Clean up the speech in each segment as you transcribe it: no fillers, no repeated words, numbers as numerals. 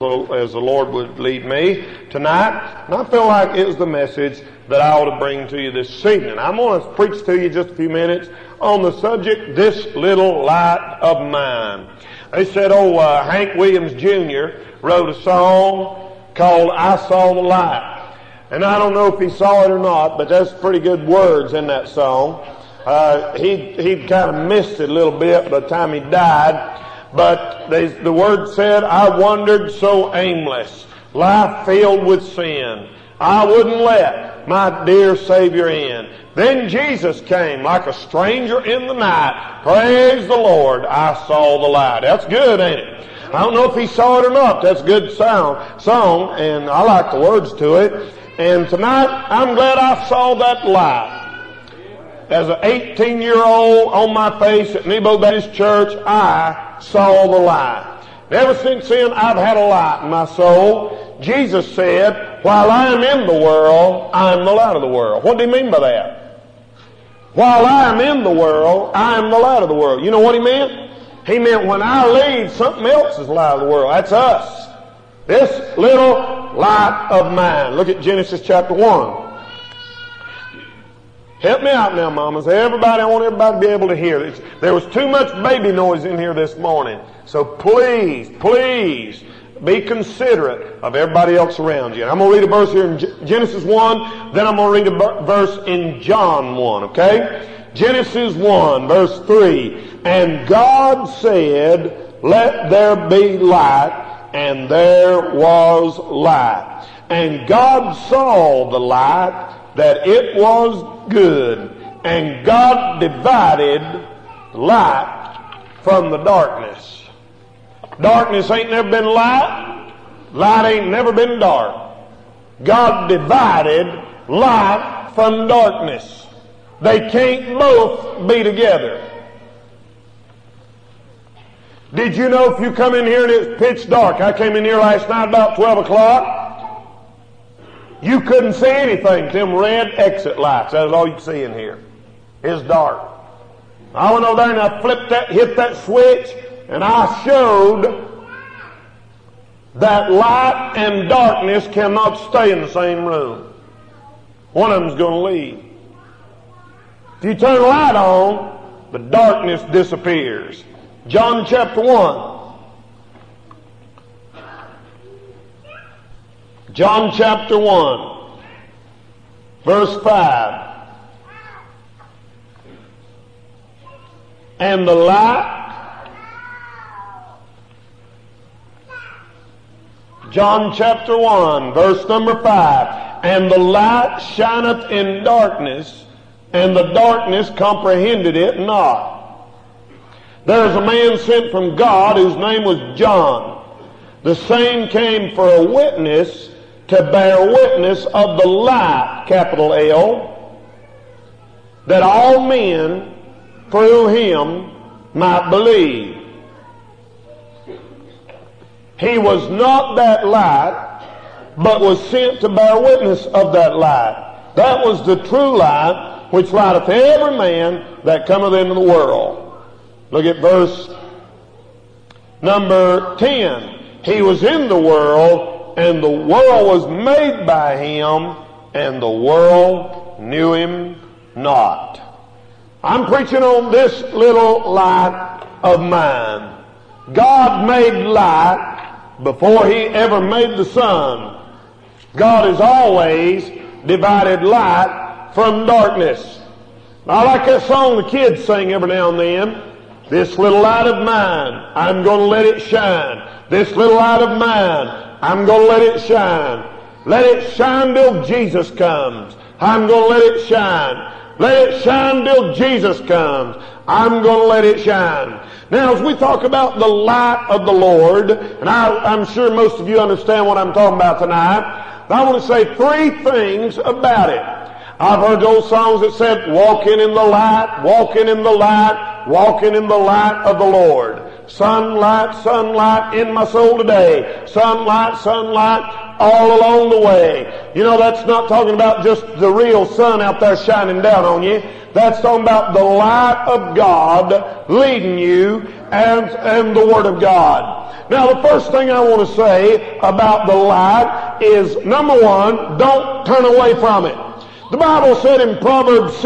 as the Lord would lead me tonight. And I feel like it was the message that I ought to bring to you this evening. I'm going to preach to you just a few minutes on the subject, This Little Light of Mine. They said, Hank Williams Jr. wrote a song called I Saw the Light. And I don't know if he saw it or not, but there's pretty good words in that song. He kind of missed it a little bit by the time he died. But the word said, I wandered so aimless, life filled with sin. I wouldn't let my dear Savior in. Then Jesus came like a stranger in the night. Praise the Lord, I saw the light. That's good, ain't it? I don't know if he saw it or not. That's a good song, and I like the words to it. And tonight, I'm glad I saw that light. As an 18-year-old on my face at Nebo Baptist Church, I saw the light. And ever since then, I've had a light in my soul. Jesus said, while I am in the world, I am the light of the world. What do he mean by that? While I am in the world, I am the light of the world. You know what he meant? He meant when I leave, something else is the light of the world. That's us. This little light of mine. Look at Genesis chapter 1. Help me out now, mamas. I want everybody to be able to hear this. There was too much baby noise in here this morning. So please be considerate of everybody else around you. And I'm going to read a verse here in Genesis 1, then I'm going to read a verse in John 1, okay? Genesis 1, verse 3. And God said, let there be light, and there was light. And God saw the light, that it was good. And God divided light from the darkness. Darkness ain't never been light. Light ain't never been dark. God divided light from darkness. They can't both be together. Did you know if you come in here and it's pitch dark? I came in here last night about 12 o'clock. You couldn't see anything. Them red exit lights. That's all you could see in here. It's dark. I went over there and I hit that switch, and I showed that light and darkness cannot stay in the same room. One of them's going to leave. If you turn the light on, the darkness disappears. John chapter 1. John chapter 1, verse 5. And the light, John chapter 1, verse number 5. And the light shineth in darkness, and the darkness comprehended it not. There is a man sent from God whose name was John. The same came for a witness, to bear witness of the light, capital L, that all men through him might believe. He was not that light, but was sent to bear witness of that light. That was the true light, which lighteth every man that cometh into the world. Look at verse number 10. He was in the world, and the world was made by him, and the world knew him not. I'm preaching on this little light of mine. God made light before he ever made the sun. God has always divided light from darkness. I like that song the kids sing every now and then. This little light of mine, I'm going to let it shine. This little light of mine, I'm going to let it shine. Let it shine till Jesus comes. I'm going to let it shine. Let it shine till Jesus comes. I'm going to let it shine. Now, as we talk about the light of the Lord, and I'm sure most of you understand what I'm talking about tonight, I want to say three things about it. I've heard those songs that said, walking in the light, walking in the light, walking in the light of the Lord. Sunlight, sunlight in my soul today. Sunlight, sunlight, all along the way. You know, that's not talking about just the real sun out there shining down on you. That's talking about the light of God leading you and the Word of God. Now, the first thing I want to say about the light is, number one, don't turn away from it. The Bible said in Proverbs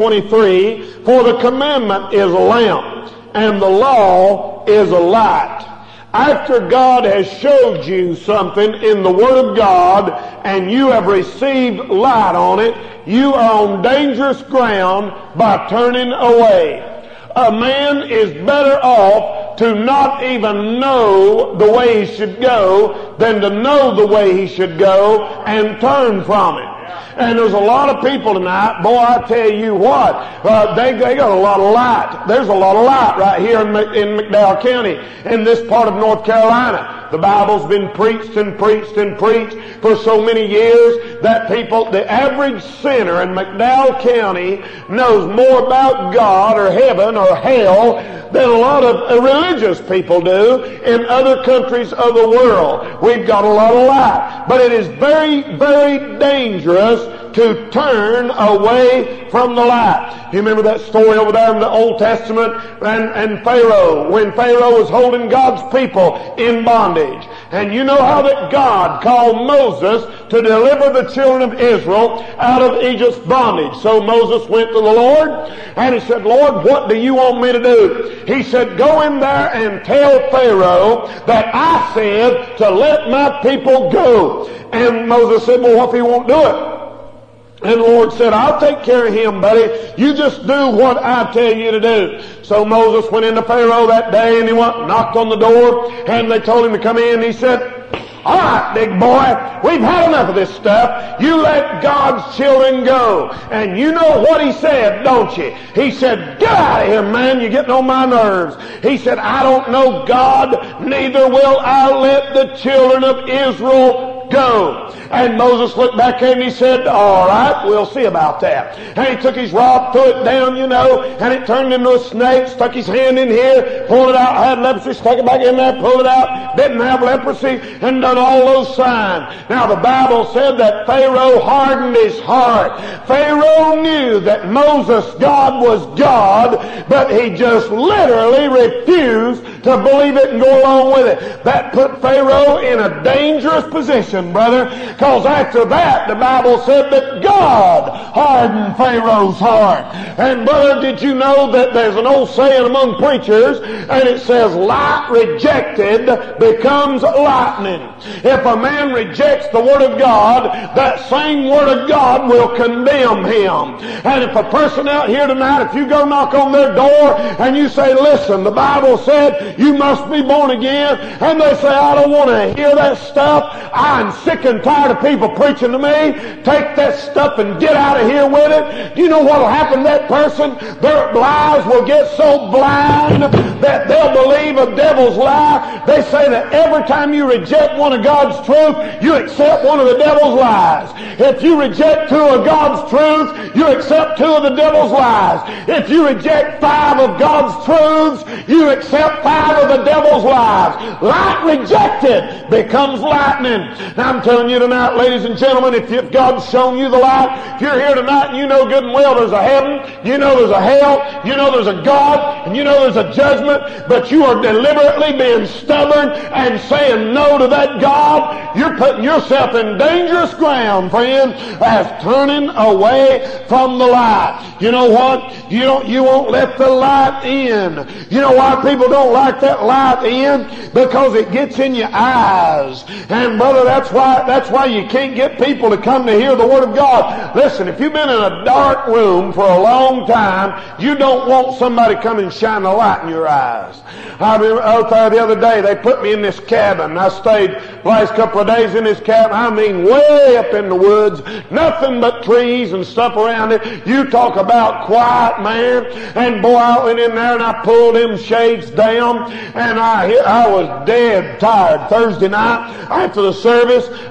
6:23, "For the commandment is a lamp, and the law is a light." After God has showed you something in the Word of God and you have received light on it, you are on dangerous ground by turning away. A man is better off to not even know the way he should go than to know the way he should go and turn from it. And there's a lot of people tonight, boy, I tell you what, they got a lot of light. There's a lot of light right here in McDowell County, in this part of North Carolina. The Bible's been preached and preached and preached for so many years that people, the average sinner in McDowell County knows more about God or heaven or hell than a lot of religious people do in other countries of the world. We've got a lot of light. But it is very, very dangerous to turn away from the light. You remember that story over there in the Old Testament and Pharaoh, when Pharaoh was holding God's people in bondage. And you know how that God called Moses to deliver the children of Israel out of Egypt's bondage. So Moses went to the Lord and he said, "Lord, what do you want me to do?" He said, "Go in there and tell Pharaoh that I said to let my people go." And Moses said, "Well, what if he won't do it?" And the Lord said, "I'll take care of him, buddy. You just do what I tell you to do." So Moses went into Pharaoh that day and he knocked on the door and they told him to come in. He said, "All right, big boy, we've had enough of this stuff. You let God's children go." And you know what he said, don't you? He said, "Get out of here, man. You're getting on my nerves." He said, "I don't know God, neither will I let the children of Israel go." And Moses looked back at him and he said, "All right, we'll see about that." And he took his rod, threw it down, and it turned into a snake, stuck his hand in here, pulled it out, had leprosy, stuck it back in there, pulled it out, didn't have leprosy, and done all those signs. Now the Bible said that Pharaoh hardened his heart. Pharaoh knew that Moses, God was God, but he just literally refused to believe it and go along with it. That put Pharaoh in a dangerous position, brother, because after that the Bible said that God hardened Pharaoh's heart. And brother, did you know that there's an old saying among preachers, and it says, "Light rejected becomes lightning." If a man rejects the Word of God, that same Word of God will condemn him. And if a person out here tonight, if you go knock on their door and you say, "Listen, the Bible said you must be born again," and they say, "I don't want to hear that stuff. I'm sick and tired of people preaching to me. Take that stuff and get out of here with it." Do you know what will happen to that person? Their lives will get so blind that they'll believe a devil's lie. They say that every time you reject one of God's truth, you accept one of the devil's lies. If you reject two of God's truths, you accept two of the devil's lies. If you reject 5 of God's truths, you accept 5 of the devil's lies. Light rejected becomes lightning. Now I'm telling you tonight, ladies and gentlemen, if God's shown you the light, if you're here tonight and you know good and well there's a heaven, you know there's a hell, you know there's a God, and you know there's a judgment, but you are deliberately being stubborn and saying no to that God, you're putting yourself in dangerous ground, friend, as turning away from the light. You know what? You won't let the light in. You know why people don't like that light in? Because it gets in your eyes. And brother, that's why you can't get people to come to hear the Word of God. Listen, if you've been in a dark room for a long time, you don't want somebody to come and shine a light in your eyes. I remember out there the other day, they put me in this cabin. I stayed the last couple of days in this cabin. I mean, way up in the woods. Nothing but trees and stuff around it. You talk about quiet, man. And boy, I went in there and I pulled them shades down. And I was dead tired Thursday night after the service.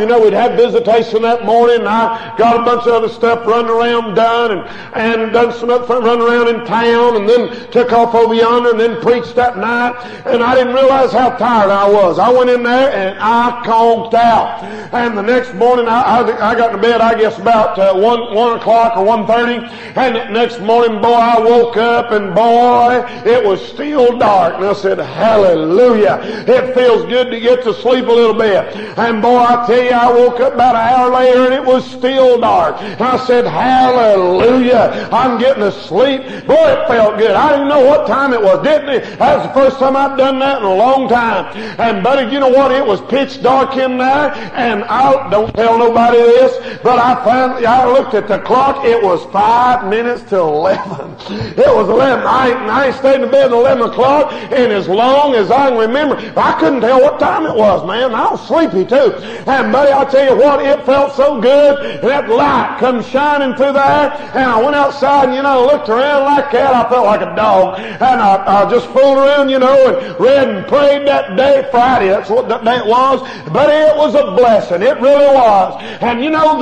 know, we'd had visitation that morning, and I got a bunch of other stuff running around done, and done some other fun running around in town, and then took off over yonder, and then preached that night, and I didn't realize how tired I was. I went in there, and I conked out. And the next morning, I got to bed, I guess, about 1 o'clock or 1:30, and the next morning, boy, I woke up, and boy, it was still dark. And I said, hallelujah. It feels good to get to sleep a little bit. And boy, I tell you, I woke up about an hour later, and it was still dark. And I said, hallelujah. I'm getting to sleep. Boy, it felt good. I didn't know what time it was, didn't it? That was the first time I'd done that in a long time. And buddy, you know what? It was pitch dark in there, and I don't tell nobody this, but I looked at the clock. It was 5 minutes to 11. It was 11. I ain't stayed in bed at 11 o'clock, and as long as I can remember, I couldn't tell what time it was, man. I was sleepy too. And buddy, I tell you what, it felt so good. And that light come shining through there, and I went outside and, looked around like that. I felt like a dog. And I just fooled around, and read and prayed that day, Friday. That's what that day it was. But it was a blessing. It really was. And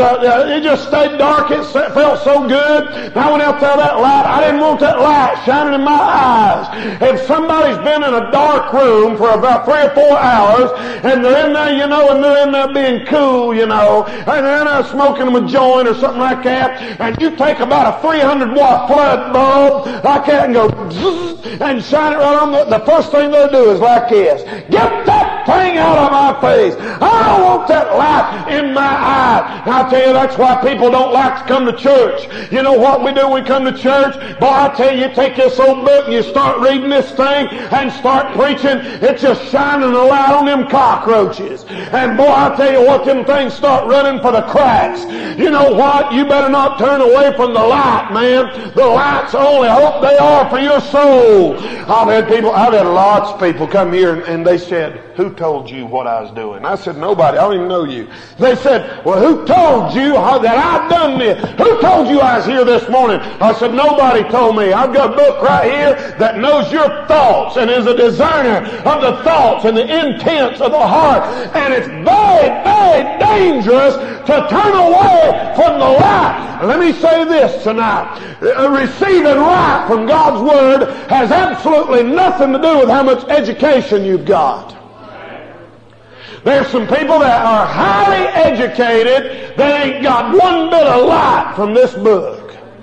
it just stayed dark. It felt so good. And I went out there, that light, I didn't want that light shining in my eyes. If somebody's been in a dark room for about 3 or 4 hours, and they're in there, and they're in there being cool, and they're in there smoking a joint or something like that, and you take about a 300-watt flood bulb like that and go zzz, and shine it right on the first thing they'll do is like this. Get that thing out of my face. I don't want that light in my eye. And I tell you, that's why people don't like to come to church. You know what we do when we come to church? Boy, I tell you, take this old book and you start reading this thing and start preaching. It's just shining a light on them cockroaches. And boy, I tell you what, them things start running for the cracks. You know what? You better not turn away from the light, man. The light's the only hope they are for your soul. I've had lots of people come here and they said, who told you what I was doing? I said, nobody. I don't even know you. They said, well, who told you that I've done this? Who told you I was here this morning? I said, nobody told me. I've got a book right here that knows your thoughts and is a discerner of the thoughts and the intents of the heart. And it's very, very dangerous to turn away from the light. Let me say this tonight. Receiving light from God's Word has absolutely nothing to do with how much education you've got. There's some people that are highly educated that ain't got one bit of light from this book.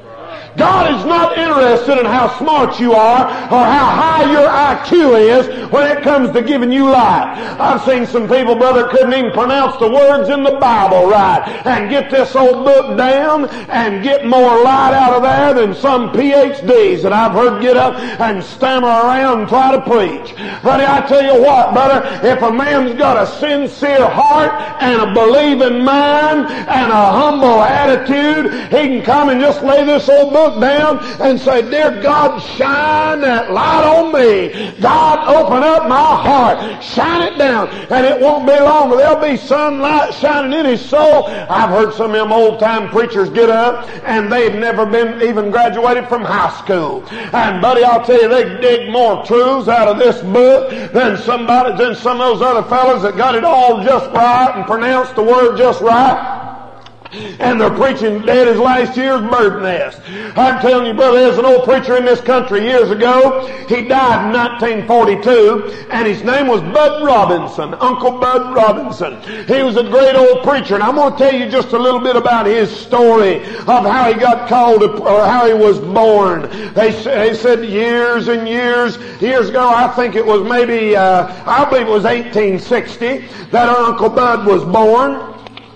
God is not interested in how smart you are or how high your IQ is when it comes to giving you light. I've seen some people, brother, couldn't even pronounce the words in the Bible right and get this old book down and get more light out of there than some PhDs that I've heard get up and stammer around and try to preach. But I tell you what, brother, if a man's got a sincere heart and a believing mind and a humble attitude, he can come and just lay this old book down and say, dear God, shine that light on me. God, open up my heart. Shine it down. And it won't be long, but there'll be sunlight shining in his soul. I've heard some of them old-time preachers get up and they've never been even graduated from high school. And buddy, I'll tell you, they dig more truths out of this book than some of those other fellas that got it all just right and pronounced the word just right. And they're preaching dead as last year's bird nest. I'm telling you, brother, there's an old preacher in this country years ago. He died in 1942, and his name was Bud Robinson, Uncle Bud Robinson. He was a great old preacher, and I'm going to tell you just a little bit about his story of how he got called, or how he was born. They said years and years ago, I think it was maybe, I believe it was 1860, that our Uncle Bud was born.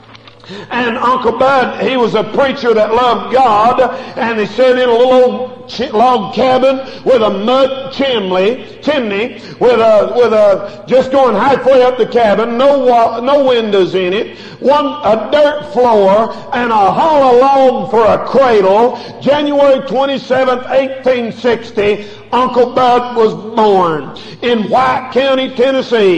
And Uncle Bud, he was a preacher that loved God, and he sat in a little old log cabin with a mud chimney with just going halfway up the cabin, no windows in it, a dirt floor, and a hollow log for a cradle. January 27th, 1860, Uncle Bud was born in White County, Tennessee.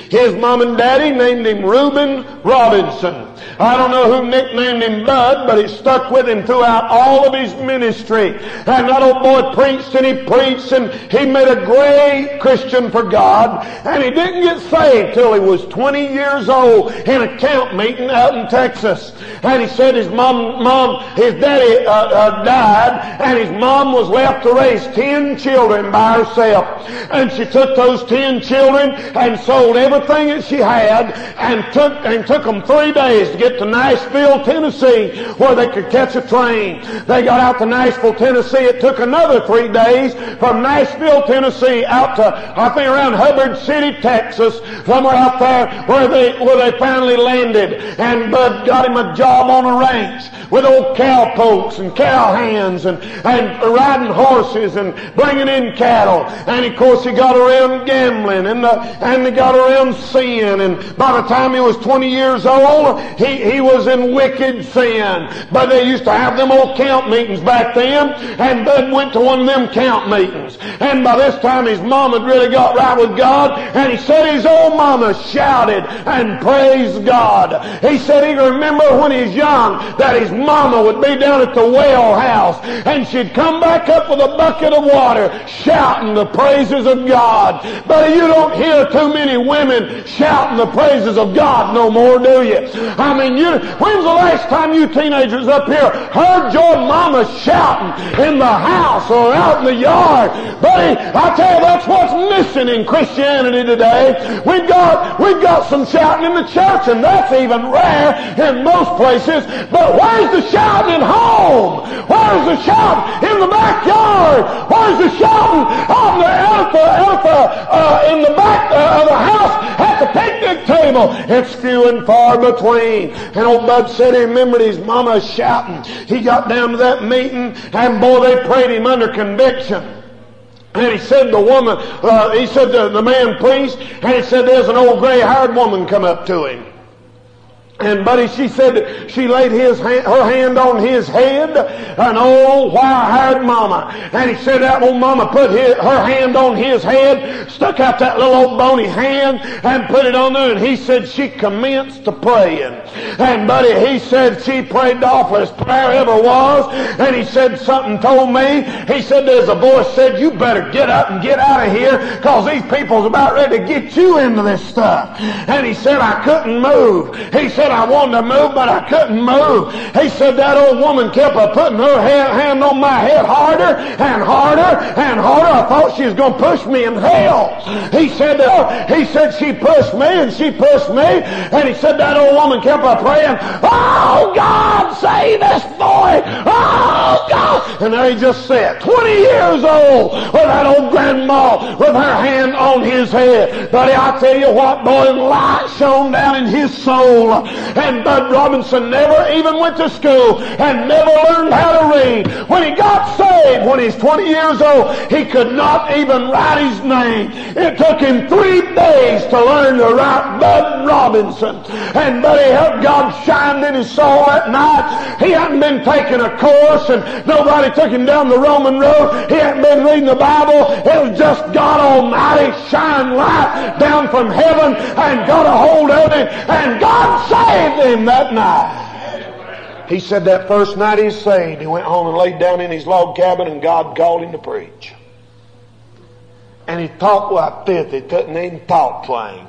His mom and daddy named him Reuben Robinson. I don't know who nicknamed him Bud, but it stuck with him throughout all of his ministry. And that old boy preached and he made a great Christian for God. And he didn't get saved till he was 20 years old in a camp meeting out in Texas. And he said his daddy died, and his mom was left to raise 10 children by herself. And she took those 10 children and sold everything that she had and took them 3 days to get to Nashville, Tennessee, where they could catch a train. They got out to Nashville, Tennessee. It took another 3 days from Nashville, Tennessee, out to, I think, around Hubbard City, Texas, somewhere out there where they finally landed. And Bud got him a job on a ranch with old cowpokes and cowhands and riding horses and bringing in cattle. And of course he got around gambling and he got around sin. And by the time he was 20 years old, he was in wicked sin. But they used to have them old camp meetings back then, and Bud went to one of them camp meetings. And by this time his mom had really got right with God, and he said his old mama shouted and praised God. He said he could remember when he was young that his mama would be down at the well house, and she'd come back up with a bucket of water shouting the praises of God. But you don't hear too many women shouting the praises of God no more, do you? I mean, when's the last time you teenagers up here heard your mama shouting in the house or out in the yard? Buddy, I tell you, that's what's missing in Christianity today. We've got some shouting in the church, and that's even rare in most places. But where's the shouting at home? Where's the shouting in the backyard? Where's the shouting in the back of the house at the picnic table? It's few and far between. And old Bud said he remembered his mama shouting. He got down to that meeting, and boy, they prayed him under conviction. And he said the man priest, and he said there's an old gray-haired woman come up to him. And buddy, she said that she laid her hand on his head, an old wire-haired mama. And he said that old mama put her hand on his head, stuck out that little old bony hand, and put it on there. And he said she commenced to praying. And buddy, he said she prayed the awfulest prayer ever was. And he said something told me. He said there's a voice said, you better get up and get out of here, because these people's about ready to get you into this stuff. And he said I couldn't move. He said I wanted to move, but I couldn't move. He said that old woman kept putting her hand on my head harder and harder and harder. I thought she was going to push me in hell. He said she pushed me and she pushed me, and he said that old woman kept praying, oh God, save this boy, oh God. And there he just sat, 20 years old, with that old grandma with her hand on his head. Buddy, I tell you what, boy, light shone down in his soul. And Bud Robinson never even went to school and never learned how to read. When he got saved, when he's 20 years old, he could not even write his name. It took him 3 days to learn to write Bud Robinson. And buddy, God shined in his soul that night. He hadn't been taking a course, and nobody took him down the Roman road. He hadn't been reading the Bible. It was just God Almighty shine light down from heaven and got a hold of him, and God saved him that night. He said that first night he was saved, he went home and laid down in his log cabin, and God called him to preach. And he talked like this. He couldn't even talk plain.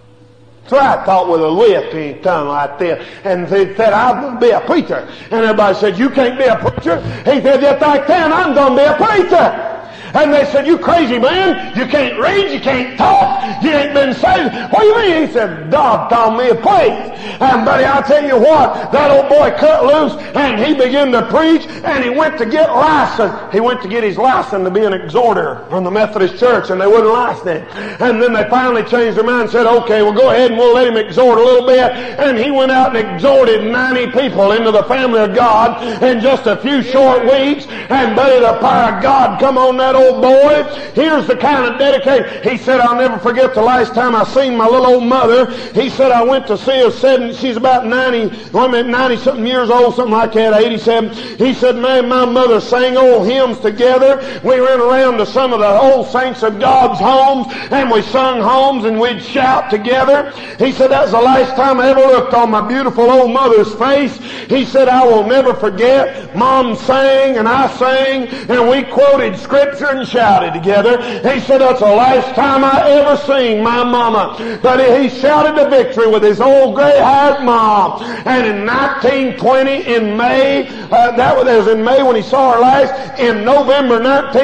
So I talked with a lift in his tongue like this. And he said, I'm going to be a preacher. And everybody said, you can't be a preacher. He said, yes I can. I'm going to be a preacher. And they said, you crazy man, you can't read, you can't talk, you ain't been saved. What do you mean? He said, God told me to preach. And buddy, I'll tell you what, that old boy cut loose and he began to preach, and he went to get licensed. He went to get his license to be an exhorter from the Methodist Church, and they wouldn't license him. And then they finally changed their mind and said, okay, well go ahead and we'll let him exhort a little bit. And he went out and exhorted 90 people into the family of God in just a few short weeks. And buddy, the power of God come on that old old boy. Here's the kind of dedication. He said, I'll never forget the last time I seen my little old mother. He said, I went to see her, she's about 90-something years old, something like that, 87. He said, man, my mother sang old hymns together. We ran around to some of the old saints of God's homes, and we sung hymns, and we'd shout together. He said, that's the last time I ever looked on my beautiful old mother's face. He said, I will never forget. Mom sang, and I sang, and we quoted Scripture and shouted together. He said, that's the last time I ever seen my mama. But he shouted the victory with his old gray-haired mom. And in 1920, in May, that was in May when he saw her last. In November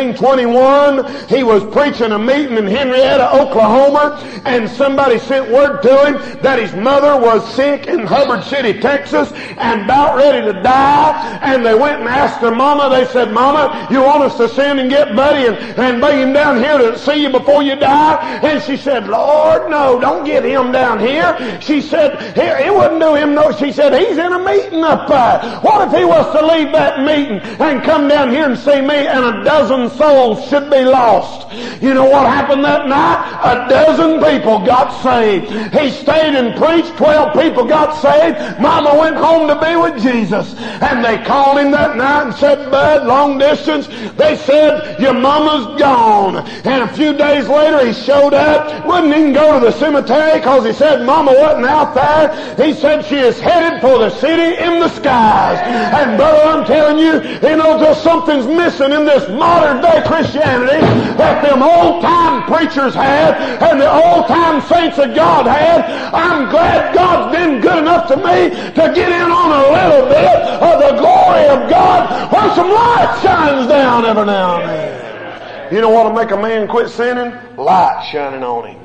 1921, he was preaching a meeting in Henrietta, Oklahoma, and somebody sent word to him that his mother was sick in Hubbard City, Texas, and about ready to die. And they went and asked her mama. They said, Mama, you want us to send and get Buddy and bring him down here to see you before you die? And she said, Lord, no, don't get him down here. She said, it wouldn't do him no. She said, he's in a meeting up there. What if he was to leave that meeting and come down here and see me, and a dozen souls should be lost? You know what happened that night? A dozen people got saved. He stayed and preached. 12 people got saved. Mama went home to be with Jesus. And they called him that night and said, Bud, long distance. They said, your mama's gone. And a few days later he showed up. Wouldn't even go to the cemetery because he said mama wasn't out there. He said she is headed for the city in the skies. And brother, I'm telling you, there's something's missing in this modern day Christianity that them old time preachers had and the old time saints of God had. I'm glad God's been good enough to me to get in on a little bit of the glory of God where some light shines down every now and then. You know what'll make a man quit sinning? Light shining on him.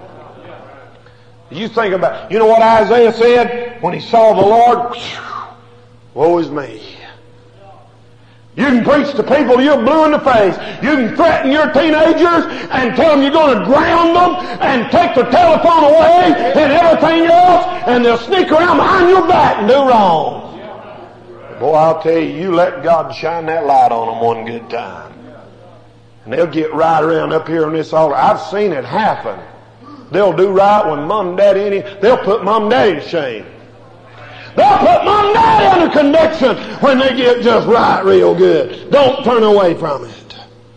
You think about, you know what Isaiah said when he saw the Lord? Woe is me. You can preach to people you're blue in the face. You can threaten your teenagers and tell them you're going to ground them and take their telephone away and everything else, and they'll sneak around behind your back and do wrong. Boy, I'll tell you, you let God shine that light on them one good time, and they'll get right around up here on this altar. I've seen it happen. They'll do right when mom and daddy they'll put mom and daddy to shame. They'll put mom and daddy under conviction when they get just right real good. Don't turn away from it.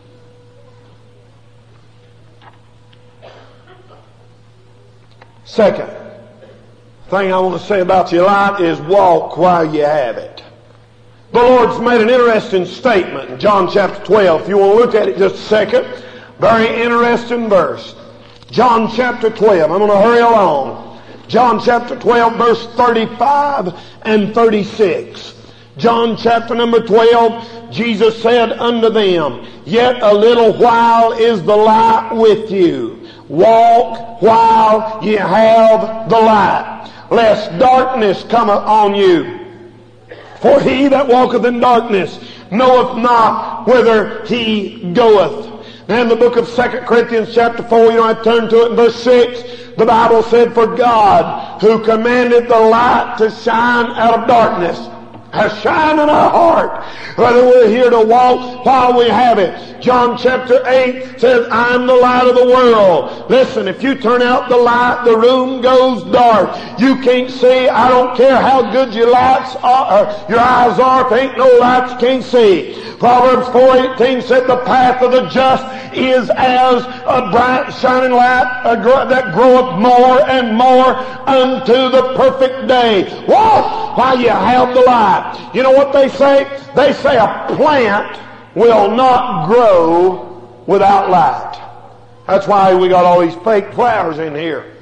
Second thing I want to say about your light is walk while you have it. The Lord's made an interesting statement in John chapter 12. If you want to look at it just a second. Very interesting verse. John chapter 12. I'm going to hurry along. John chapter 12, verse 35 and 36. John chapter number 12, Jesus said unto them, Yet a little while is the light with you. Walk while ye have the light, lest darkness come on you. For he that walketh in darkness knoweth not whither he goeth. Now in the book of 2 Corinthians chapter 4, you don't have to turn to it, in verse 6, the Bible said, For God, who commanded the light to shine out of darkness, has shined in our heart, whether we're here to walk while we have it. John chapter 8 says, I am the light of the world. Listen, if you turn out the light, the room goes dark. You can't see. I don't care how good your lights are, or your eyes are. If there ain't no lights, you can't see. Proverbs 4:18 said, The path of the just is as a bright shining light that groweth more and more unto the perfect day. Walk while you have the light. You know what they say? They say a plant will not grow without light. That's why we got all these fake flowers in here.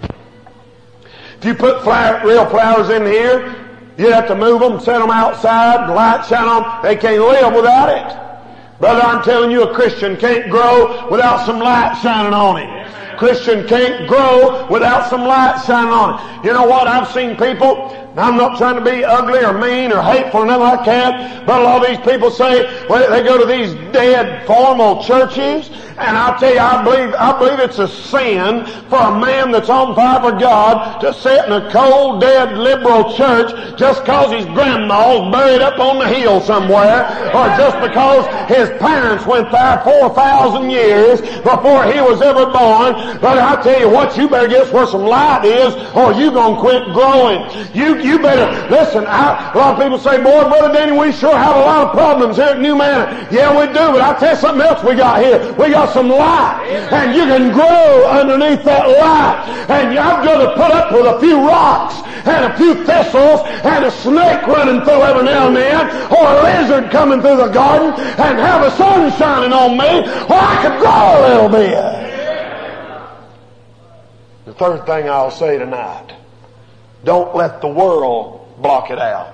If you put real flowers in here, you'd have to move them, set them outside, the light shine on them. They can't live without it. Brother, I'm telling you, a Christian can't grow without some light shining on him. Christian can't grow without some light shining on it. You know what? I've seen people, I'm not trying to be ugly or mean or hateful or nothing like that, but a lot of these people say, well, they go to these dead formal churches And I'll tell you, I believe it's a sin for a man that's on fire for God to sit in a cold, dead, liberal church just because his grandma's buried up on the hill somewhere, or just because his parents went there 4,000 years before he was ever born. But I tell you what, you better guess where some light is, or you gonna quit growing. You better listen. A lot of people say, "Boy, Brother Danny, we sure have a lot of problems here at New Manor." Yeah, we do, but I'll tell you something else we got here. We got some light, and you can grow underneath that light. And I'd rather put up with a few rocks and a few thistles and a snake running through every now and then, or a lizard coming through the garden, and have the sun shining on me, or I could grow a little bit. The third thing I'll say tonight, don't let the world block it out.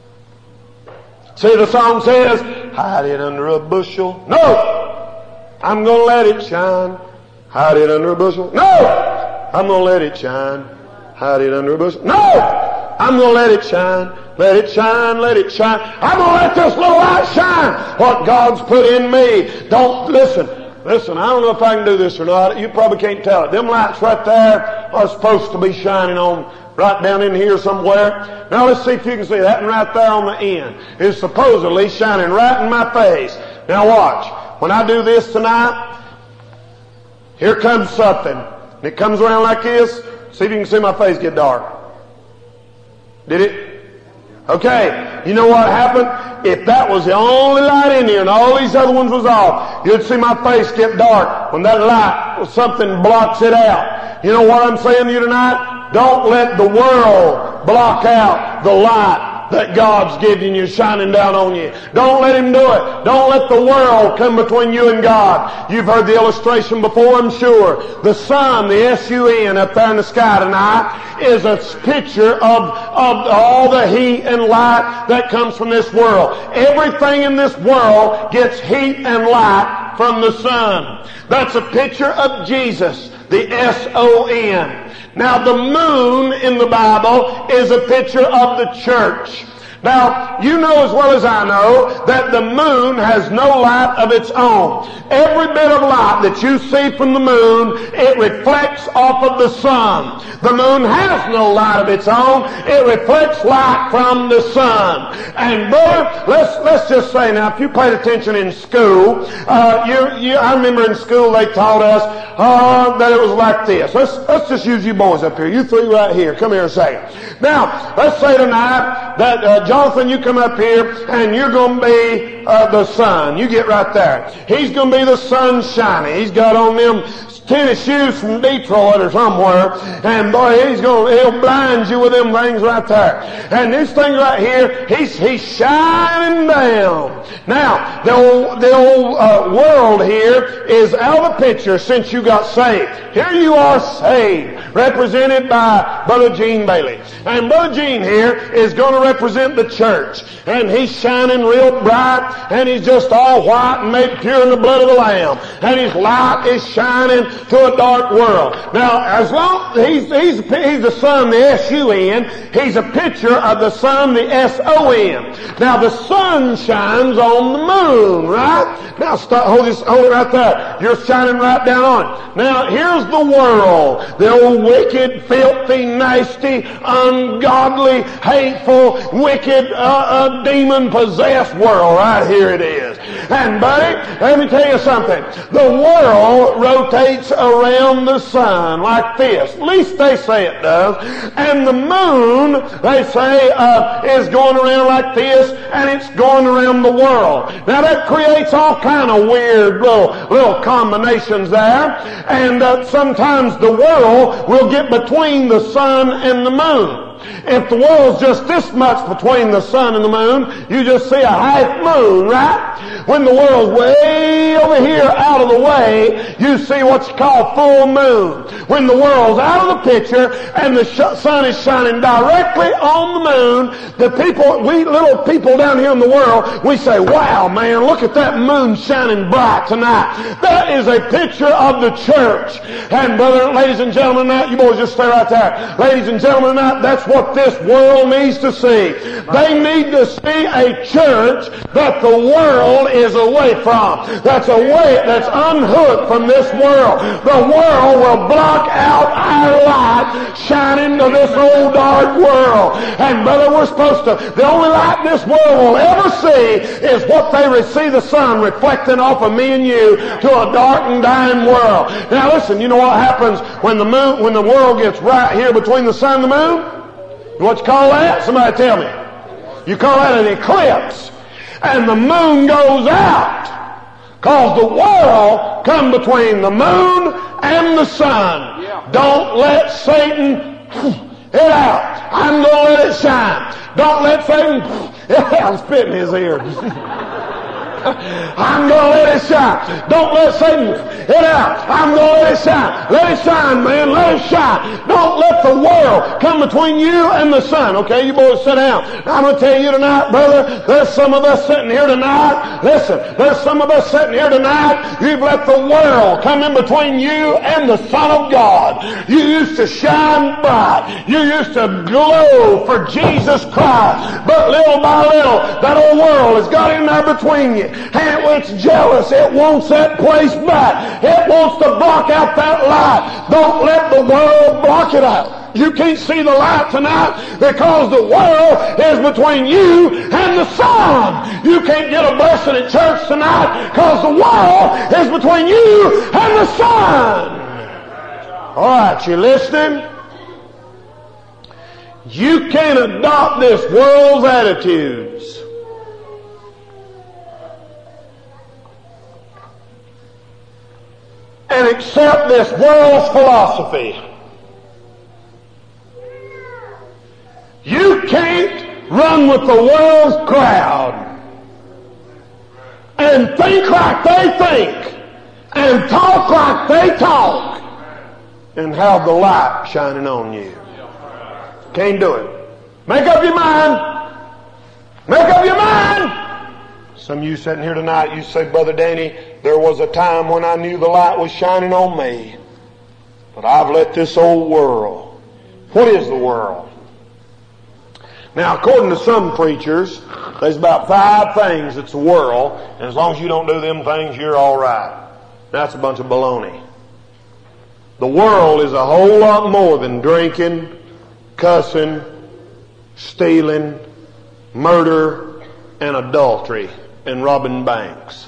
See, the song says, hide it under a bushel. No! I'm going to let it shine. Hide it under a bushel. No! I'm going to let it shine. Hide it under a bushel. No! I'm going to let it shine. Let it shine, let it shine. I'm going to let this little light shine. What God's put in me. Don't listen. Listen, I don't know if I can do this or not. You probably can't tell it. Them lights right there are supposed to be shining on right down in here somewhere. Now let's see if you can see that. And right there on the end is supposedly shining right in my face. Now watch. When I do this tonight, here comes something. And it comes around like this. See if you can see my face get dark. Did it? Okay. You know what happened? If that was the only light in here and all these other ones was off, you'd see my face get dark when that light, something blocks it out. You know what I'm saying to you tonight? Don't let the world block out the light that God's giving you, shining down on you. Don't let him do it. Don't let the world come between you and God. You've heard the illustration before, I'm sure. The sun, the S-U-N, up there in the sky tonight is a picture of all the heat and light that comes from this world. Everything in this world gets heat and light from the sun. That's a picture of Jesus, the S-O-N. Now, the moon in the Bible is a picture of the church. Now, you know as well as I know that the moon has no light of its own. Every bit of light that you see from the moon, it reflects off of the sun. The moon has no light of its own. It reflects light from the sun. And brother, let's just say now, if you paid attention in school, I remember in school they taught us that it was like this. Let's just use you boys up here. You three right here. Come here a second. Now, let's say tonight that Jonathan, you come up here and you're going to be the sun. You get right there. He's going to be the sun shining. He's got on them tennis shoes from Detroit or somewhere, and boy, he'll blind you with them things right there. And this thing right here, he's shining down. Now, the old world here is out of the picture since you got saved. Here you are saved, represented by Brother Gene Bailey. And Brother Gene here is going to represent the church. And he's shining real bright, and he's just all white and made pure in the blood of the Lamb. And his light is shining to a dark world. Now, as long he's the sun, the S-U-N, he's a picture of the sun, the S-O-N. Now, the sun shines on the moon, right? Now, hold it right there. You're shining right down on it. Now, here's the world. The old wicked, filthy, nasty, ungodly, hateful, wicked, demon-possessed world. Right here it is. And, buddy, let me tell you something. The world rotates around the sun like this. At least they say it does. And the moon, they say, is going around like this, and it's going around the world. Now, that creates all kind of weird little combinations there. And sometimes the world will get between the sun and the moon. If the world's just this much between the sun and the moon, you just see a half moon, right? When the world's way over here out of the way, you see what's called full moon. When the world's out of the picture and the sun is shining directly on the moon, the people, we little people down here in the world, we say, wow, man, look at that moon shining bright tonight. That is a picture of the church. And brother, ladies and gentlemen, tonight, you boys just stay right there. Ladies and gentlemen, tonight, that's what this world needs to see. They need to see a church that the world is away from. That's unhooked from this world. The world will block out our light shining to this old dark world. And brother, we're supposed to, the only light this world will ever see is what they see the sun reflecting off of me and you to a dark and dying world. Now listen, you know what happens when the world gets right here between the sun and the moon? What you call that? Somebody tell me. You call that an eclipse. And the moon goes out. Because the world come between the moon and the sun. Don't let Satan it out. I'm going to let it shine. Don't let Satan I'm spitting his ear. I'm going to let it shine. Don't let Satan it out. I'm going to let it shine. Let it shine, man. Let it shine. Don't let the world come between you and the sun. Okay, you boys sit down. I'm going to tell you tonight, brother, there's some of us sitting here tonight. Listen, there's some of us sitting here tonight. You've let the world come in between you and the Son of God. You used to shine bright. You used to glow for Jesus Christ. But little by little, that old world has got in there between you. And it's jealous. It wants that place back. It wants to block out that light. Don't let the world block it out. You can't see the light tonight because the world is between you and the sun. You can't get a blessing at church tonight because the world is between you and the sun. All right, you listening? You can't adopt this world's attitudes. And accept this world's philosophy. You can't run with the world's crowd and think like they think and talk like they talk and have the light shining on you. Can't do it. Make up your mind. Make up your mind. Some of you sitting here tonight, you say, Brother Danny, there was a time when I knew the light was shining on me. But I've let this old world. What is the world? Now, according to some preachers, there's about 5 things that's the world, and as long as you don't do them things, you're all right. That's a bunch of baloney. The world is a whole lot more than drinking, cussing, stealing, murder, and adultery, and robbing banks.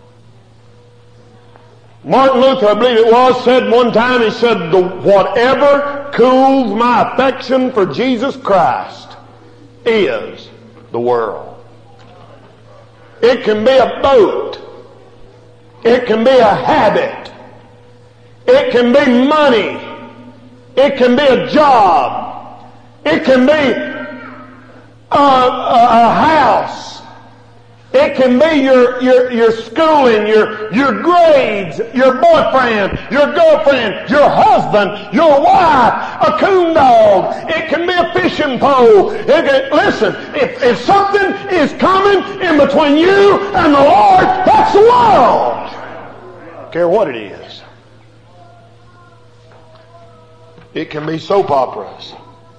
Martin Luther, I believe it was, said one time, he said, whatever cools my affection for Jesus Christ is the world. It can be a boat. It can be a habit. It can be money. It can be a job. It can be a house. It can be your schooling, your grades, your boyfriend, your girlfriend, your husband, your wife, a coon dog. It can be a fishing pole. Listen, if something is coming in between you and the Lord, that's the world. I don't care what it is. It can be soap operas.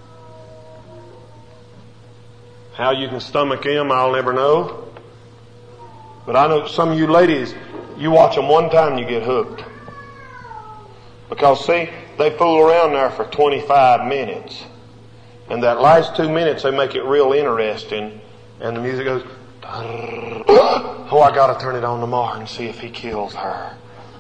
How you can stomach them, I'll never know. But I know some of you ladies, you watch them one time and you get hooked. Because see, they fool around there for 25 minutes. And that last 2 minutes they make it real interesting. And the music goes, oh, I gotta turn it on tomorrow and see if he kills her.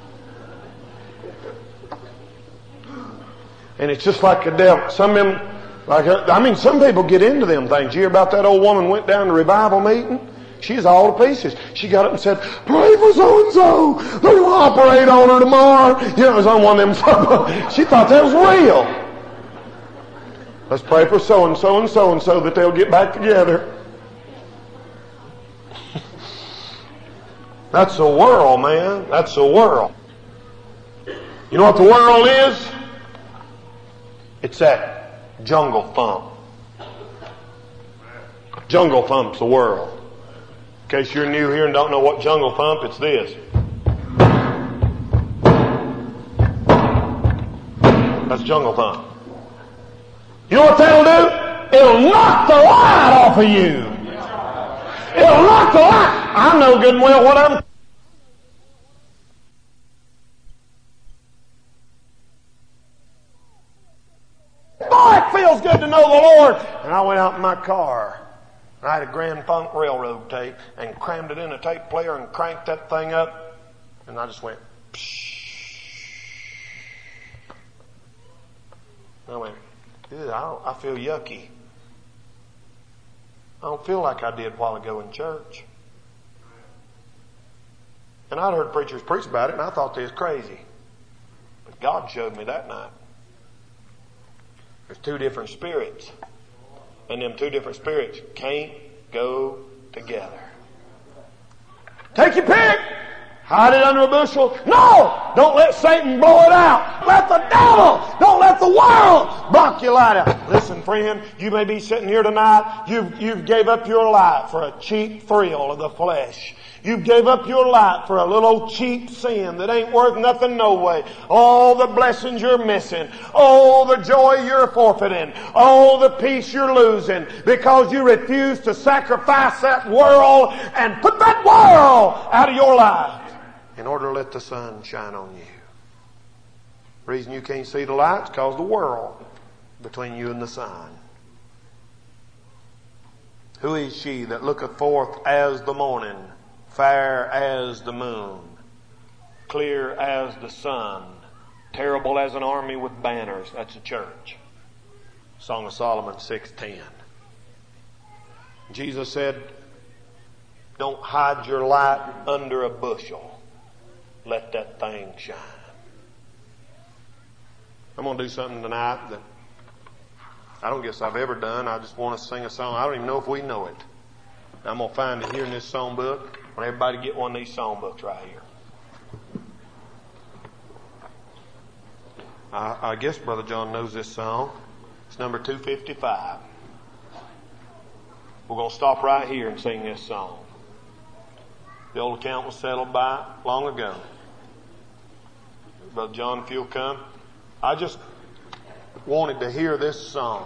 And it's just like the devil. Some of them, some people get into them things. You hear about that old woman went down to revival meeting? She's all to pieces. She got up and said, pray for so-and-so. They're going to operate on her tomorrow. You know, it was on one of them. She thought that was real. Let's pray for so-and-so and so-and-so that they'll get back together. That's the world, man. That's the world. You know what the world is? It's that jungle thump. Jungle thump's the world. In case you're new here and don't know what jungle thump, it's this. That's jungle thump. You know what that'll do? It'll knock the light off of you. It'll knock the light. I know good and well what I'm. Boy, it feels good to know the Lord. And I went out in my car. And I had a Grand Funk Railroad tape and crammed it in a tape player and cranked that thing up. And I just went, pshh. I went, I feel yucky. I don't feel like I did a while ago in church. And I'd heard preachers preach about it, and I thought they was crazy. But God showed me that night. There's two different spirits. And them two different spirits can't go together. Take your pick. Hide it under a bushel. No! Don't let Satan blow it out. Let the devil, don't let the world block your light out. Listen, friend, you may be sitting here tonight. You've gave up your life for a cheap thrill of the flesh. You gave up your life for a little cheap sin that ain't worth nothing no way. All the blessings you're missing. Oh, the joy you're forfeiting. Oh, the peace you're losing because you refuse to sacrifice that world and put that world out of your life in order to let the sun shine on you. The reason you can't see the light is because the world between you and the sun. Who is she that looketh forth as the morning, fair as the moon, clear as the sun, terrible as an army with banners? That's the church. Song of Solomon 6:10. Jesus said, don't hide your light under a bushel. Let that thing shine. I'm going to do something tonight that I don't guess I've ever done. I just want to sing a song. I don't even know if we know it. I'm going to find it here in this songbook. I want everybody to get one of these songbooks right here. I guess Brother John knows this song. It's number 255. We're going to stop right here and sing this song. The old account was settled by long ago. Brother John, if you'll come. I just wanted to hear this song.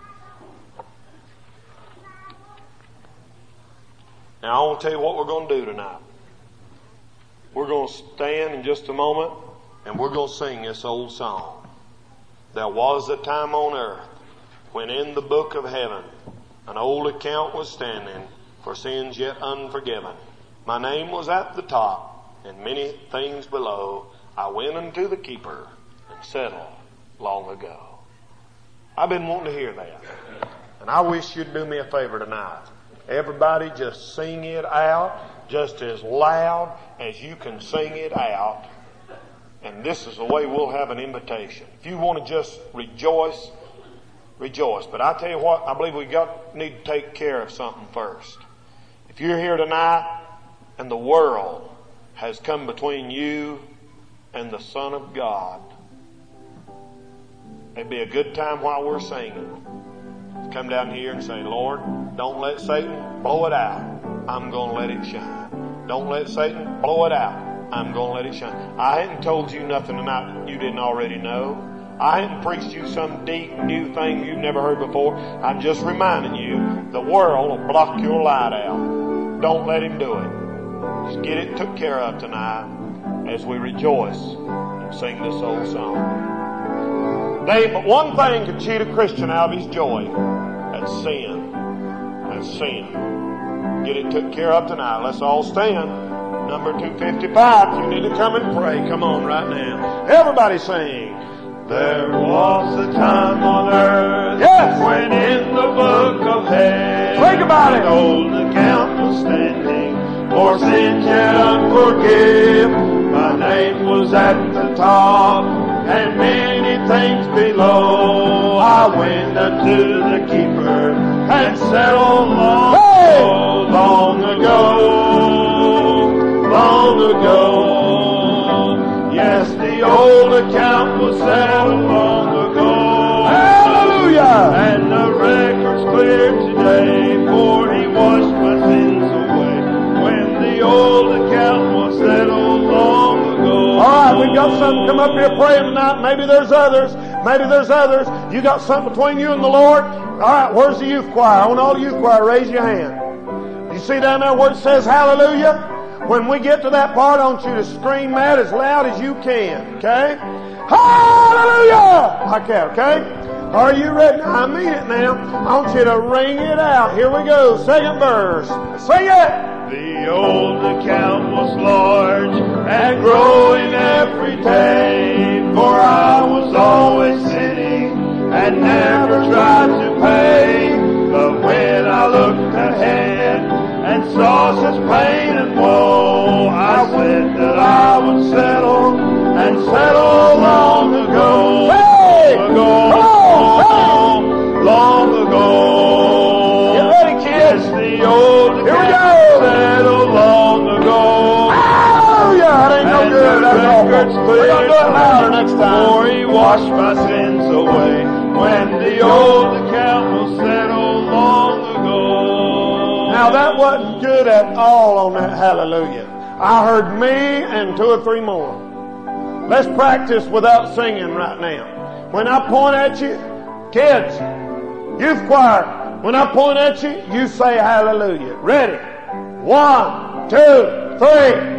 Now, I want to tell you what we're going to do tonight. We're going to stand in just a moment and we're going to sing this old song. There was a time on earth when in the book of heaven an old account was standing for sins yet unforgiven. My name was at the top and many things below. I went unto the keeper and settled long ago. I've been wanting to hear that. And I wish you'd do me a favor tonight. Everybody just sing it out just as loud as you can sing it out. And this is the way we'll have an invitation. If you want to just rejoice, rejoice. But I tell you what, I believe we need to take care of something first. If you're here tonight and the world has come between you and the Son of God, it'd be a good time while we're singing to come down here and say, Lord, don't let Satan blow it out. I'm going to let it shine. Don't let Satan blow it out. I'm going to let it shine. I hadn't told you nothing tonight that you didn't already know. I hadn't preached you some deep new thing you've never heard before. I'm just reminding you, the world will block your light out. Don't let him do it. Just get it took care of tonight as we rejoice and sing this old song. Dave, but one thing can cheat a Christian out of his joy. That's sin. That's sin. Get it took care of tonight. Let's all stand. Number 255. You need to come and pray. Come on right now. Everybody sing. There was a time on earth, yes, when in the book of heaven, think about it, an old account was standing for sins yet unforgiven. My name was at the top and many things below. I went unto the keeper and settled long ago. Yes, the old account was settled long ago. Hallelujah! And the record's clear today, for he washed my sins away. When the old account was settled long ago. All right, we've got some come up here praying tonight. Maybe there's others. Maybe there's others. You got something between you and the Lord? All right, where's the youth choir? I want all the youth choir, raise your hand. You see down there where it says hallelujah? When we get to that part, I want you to scream that as loud as you can, okay? Hallelujah! Like that, okay? Are you ready? I mean it now. I want you to ring it out. Here we go. Second verse. Sing it! The old account was large and growing every day, for I was always sinning and never tried to pay. But when I looked ahead and saw such pain and woe, I said that I would settle and settle long ago. Hey! Long ago. Get ready, kids. The old Here we go. settled long ago. Hallelujah! That ain't no good. That's awful. We're going to do it louder next time. For he washed my sins away when the old account was settled long ago. Now that wasn't good at all on that hallelujah. I heard me and 2 or 3 more. Let's practice without singing right now. When I point at you, kids, youth choir, when I point at you, you say hallelujah. Ready? 1, 2, 3.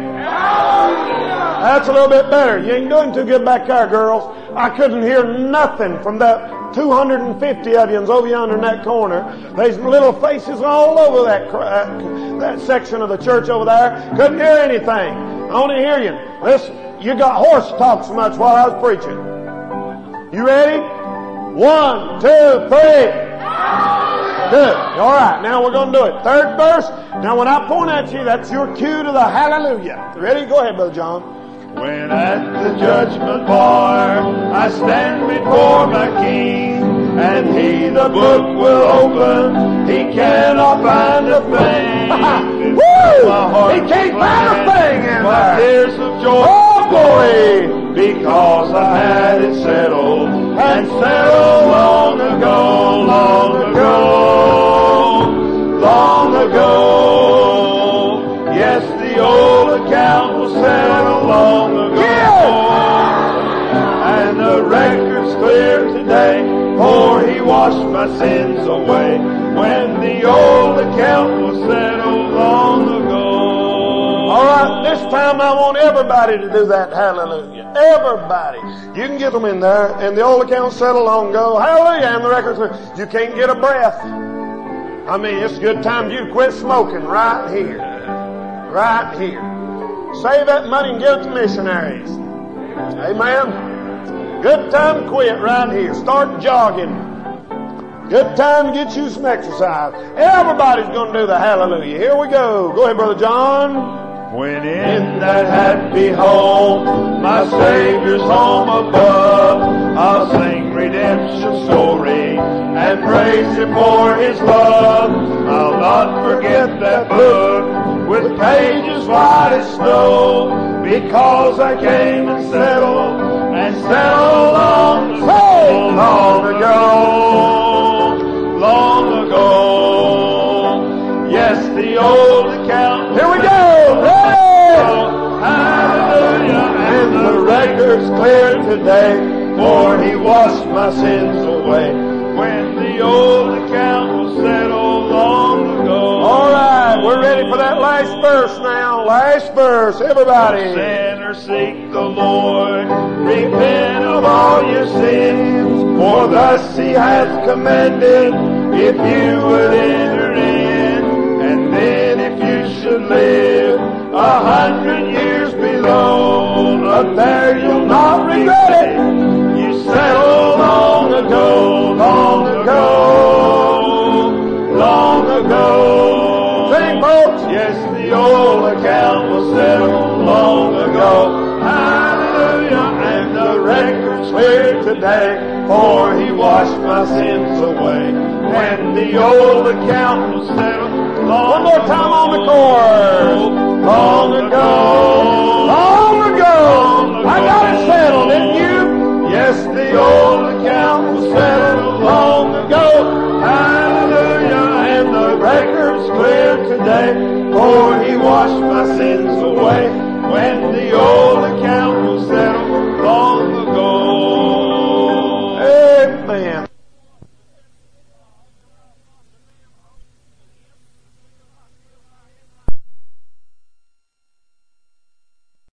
That's a little bit better. You ain't doing too good back there, girls. I couldn't hear nothing from that 250 of you over yonder in that corner. There's little faces all over that section of the church over there. Couldn't hear anything. I want to hear you. Listen, you got horse talk so much while I was preaching. You ready? 1, 2, 3. Good. All right. Now we're going to do it. Third verse. Now when I point at you, that's your cue to the hallelujah. Ready? Go ahead, Brother John. When at the judgment bar I stand before my King, and he the book will open, he cannot find a thing. Woo! He can't find a thing in my there. tears of joy. Oh, glory! Because I had it settled, and settled long ago, long ago, long ago. Yes, the old account was settled long ago. And the record's clear today, for he washed my sins away when the old account was settled long ago. All right, this time I want everybody to do that hallelujah. Everybody. You can get them in there, and the old account settled long ago. Hallelujah, and the record's clear. You can't get a breath. I mean, it's a good time for you to quit smoking right here. Right here. Save that money and give it to missionaries. Amen. Good time to quit right here. Start jogging. Good time to get you some exercise. Everybody's going to do the hallelujah. Here we go. Go ahead, Brother John. When in that happy home, my Savior's home above, I'll sing redemption story and praise Him for His love. I'll not forget that book with pages white as snow, because I came and settled long ago, long ago. Yes, the old account. Here we go. Hey! Hallelujah. And the record's clear today, for He washed my sins away when the old account was settled long ago. All right, we're ready for that last verse now. Last verse, everybody. Sinner, seek the Lord, repent of all your sins, for thus He hath commanded, if you would enter in. And then if you should live 100 years below, up there you'll not regret it. You settled long ago, long ago, long ago. Sing, folks. Yes, the old account was settled long ago. Hallelujah. And the record's clear today, for He washed my sins away when the old account was settled long One more time on the chorus. Long ago. Long ago. I got it settled, didn't you? Yes, the old account was settled long ago. Hallelujah. And the record's clear today, for He washed my sins away when the old account